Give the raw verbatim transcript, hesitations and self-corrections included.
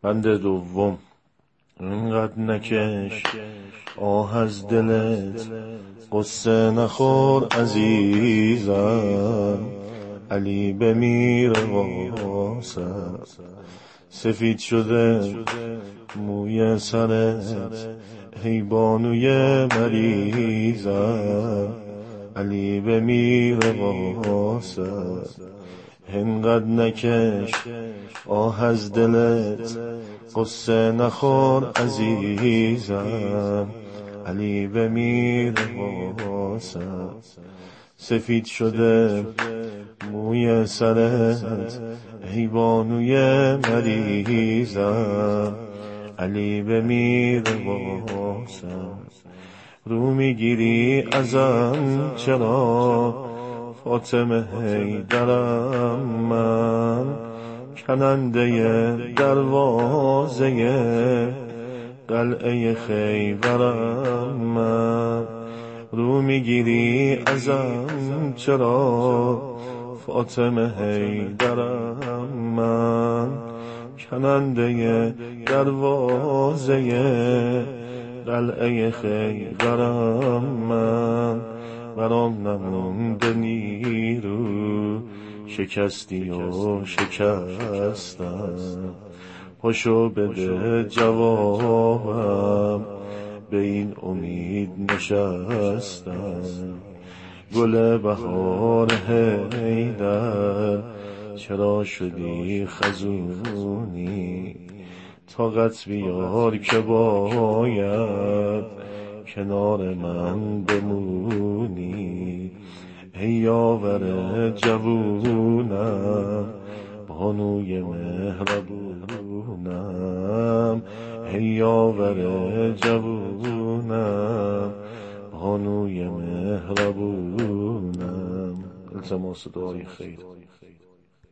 بند دوم. اینقدر نکش آه از دلت، قصه نخور عزیزم، علی بمیره واسط. سفید شده موی سرت، ای بانوی مریضم، علی بمیره واسط. اینقدر نکش آه از دلت، قصه نخور عزیزم، علی بمیره واسط. سفید شده موی سرت، ای بانوی مریضم، علی بمیره واسط. رو میگیری ازم چرا فاطمه حیدرم، من کننده دروازه قلعه خیبرم. من رو میگیری ازم چرا فاطمه حیدرم، من کننده دروازه قلعه خیبرم. من برام نمونده نیرو، شکستی و شکستم. پاشو بده جوابم، به این امید نشستم. گل بهار حیدر چرا شدی خزونی، طاقت بیار که باید کنار من بمونی. ای یاور جوونم، بانوی مهربونم، ای یاور جوونم، بانوی مهربونم. التماس دعای خیر.